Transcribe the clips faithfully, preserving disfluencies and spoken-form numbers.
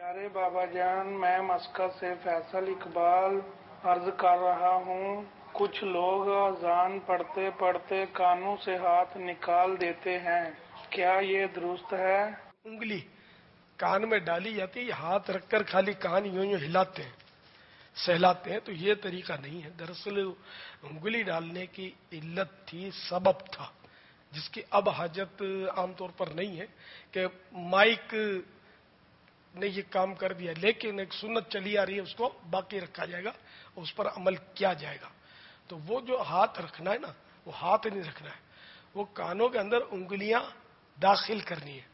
ارے بابا جان، میں مسقط سے فیصل اقبال عرض کر رہا ہوں۔ کچھ لوگ اذان پڑھتے پڑھتے کانوں سے ہاتھ نکال دیتے ہیں، کیا یہ درست ہے؟ انگلی کان میں ڈالی جاتی ہے، ہاتھ رکھ کر خالی کان یوں یوں ہلاتے ہیں، سہلاتے ہیں، تو یہ طریقہ نہیں ہے۔ دراصل انگلی ڈالنے کی علت تھی، سبب تھا، جس کی اب حاجت عام طور پر نہیں ہے کہ مائک نے یہ کام کر دیا، لیکن ایک سنت چلی آ رہی ہے، اس کو باقی رکھا جائے گا، اس پر عمل کیا جائے گا۔ تو وہ جو ہاتھ رکھنا ہے نا، وہ ہاتھ نہیں رکھنا ہے، وہ کانوں کے اندر انگلیاں داخل کرنی ہے،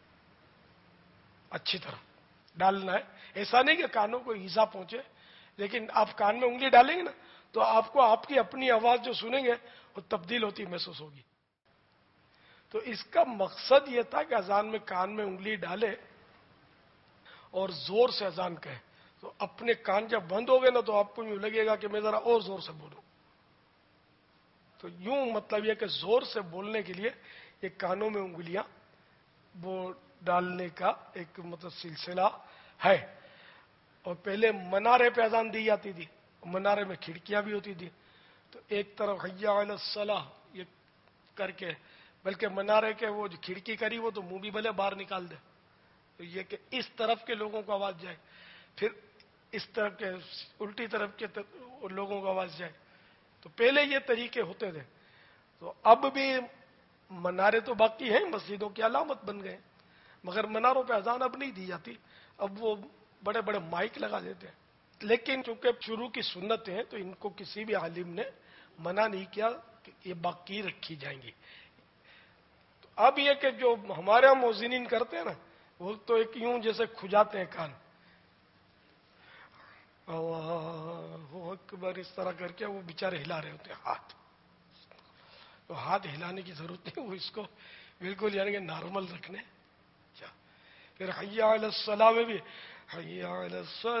اچھی طرح ڈالنا ہے۔ ایسا نہیں کہ کانوں کو ایزا پہنچے، لیکن آپ کان میں انگلی ڈالیں گے نا تو آپ کو آپ کی اپنی آواز جو سنیں گے وہ تبدیل ہوتی محسوس ہوگی۔ تو اس کا مقصد یہ تھا کہ اذان میں کان میں انگلی ڈالے اور زور سے اذان کہے، تو اپنے کان جب بند ہو گئے نا تو آپ کو یوں لگے گا کہ میں ذرا اور زور سے بولوں۔ تو یوں مطلب یہ کہ زور سے بولنے کے لیے یہ کانوں میں انگلیاں وہ ڈالنے کا ایک مطلب سلسلہ ہے۔ اور پہلے منارے پہ اذان دی جاتی تھی، منارے میں کھڑکیاں بھی ہوتی تھی، تو ایک طرف حی علی الصلاح یہ کر کے، بلکہ منارے کے وہ جو کھڑکی کری وہ تو منہ بھی بھلے باہر نکال دے، تو یہ کہ اس طرف کے لوگوں کو آواز جائے، پھر اس طرف کے الٹی طرف کے لوگوں کو آواز جائے۔ تو پہلے یہ طریقے ہوتے تھے، تو اب بھی منارے تو باقی ہیں، مسجدوں کی علامت بن گئے، مگر مناروں پہ اذان اب نہیں دی جاتی، اب وہ بڑے بڑے مائک لگا دیتے ہیں۔ لیکن چونکہ شروع کی سنت ہیں تو ان کو کسی بھی عالم نے منع نہیں کیا کہ یہ باقی رکھی جائیں گی۔ تو اب یہ کہ جو ہمارے یہاں مؤذنین کرتے ہیں نا، وہ تو ایک یوں جیسے کھجاتے ہیں کان، اللہ اکبر اس طرح کر کے وہ بیچارے ہلا رہے ہوتے ہیں ہاتھ، تو ہاتھ ہلانے کی ضرورت نہیں، وہ اس کو بالکل یعنی کہ نارمل رکھنے۔ کیا پھر حی علی الصلاح میں بھی حی علی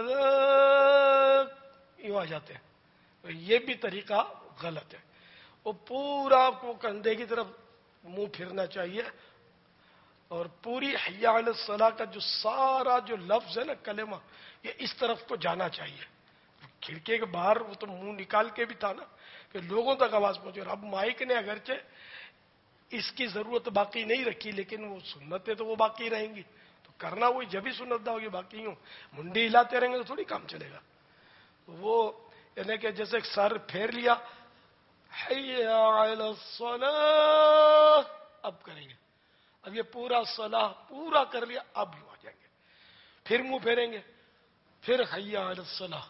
الصلاح یوں آ جاتے ہیں، تو یہ بھی طریقہ غلط ہے۔ وہ پورا کو کندھے کی طرف منہ پھرنا چاہیے، اور پوری حی علی الصلاح کا جو سارا جو لفظ ہے نا، کلمہ، یہ اس طرف کو جانا چاہیے۔ کھڑکی کے باہر وہ تو منہ نکال کے بھی تھا نا کہ لوگوں تک آواز پہنچے، اور اب مائک نے اگرچہ اس کی ضرورت باقی نہیں رکھی، لیکن وہ سنتیں تو وہ باقی رہیں گی، تو کرنا وہی جب ہی سنت نہ ہوگی، باقی ہوں منڈی ہلاتے رہیں گے تو تھوڑی کام چلے گا۔ وہ یعنی کہ جیسے سر پھیر لیا، حی علی الصلاح اب کریں گے، اب یہ پورا صلاح پورا کر لیا، اب یوں آ جائیں گے، پھر منہ پھیریں گے، پھر حی علی الصلاح،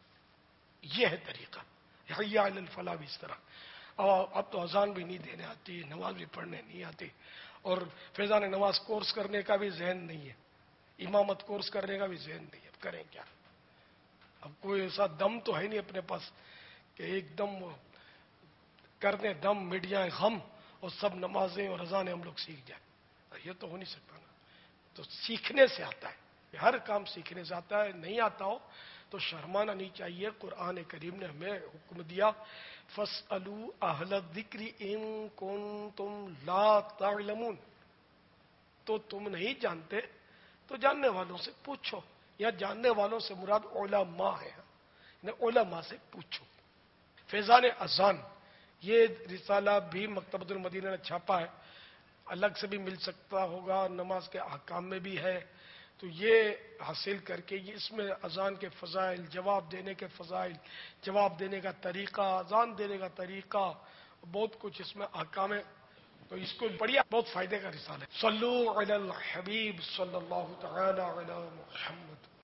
یہ ہے طریقہ۔ حی علی الفلاح بھی اس طرح۔ اور اب تو اذان بھی نہیں دینے آتی، نماز بھی پڑھنے نہیں آتی، اور فیضان نماز کورس کرنے کا بھی ذہن نہیں ہے، امامت کورس کرنے کا بھی ذہن نہیں ہے، اب کریں کیا؟ اب کوئی ایسا دم تو ہے نہیں اپنے پاس کہ ایک دم کر دیں دم مٹ جائیں غم اور سب نمازیں اور اذانیں ہم لوگ سیکھ جائیں، یہ تو ہو نہیں سکتا نا۔ تو سیکھنے سے آتا ہے، ہر کام سیکھنے سے آتا ہے، نہیں آتا ہو تو شرمانا نہیں چاہیے۔ قرآن کریم نے ہمیں حکم دیا فَاسْأَلُوا أَهْلَ الذِّكْرِ إِن كُنتُمْ لَا تَعْلَمُونَ، تو تم نہیں جانتے تو جاننے والوں سے پوچھو، یا جاننے والوں سے مراد علماء ہے، علماء سے پوچھو۔ فیضان اذان یہ رسالہ بھی مکتبۃ المدینہ نے چھاپا ہے، الگ سے بھی مل سکتا ہوگا، نماز کے احکام میں بھی ہے، تو یہ حاصل کر کے یہ اس میں اذان کے فضائل، جواب دینے کے فضائل، جواب دینے کا طریقہ، اذان دینے کا طریقہ، بہت کچھ اس میں احکام ہے، تو اس کو پڑھیے، بہت فائدے کا رسالہ ہے۔ صلو علی الحبیب صلی اللہ تعالی علی محمد۔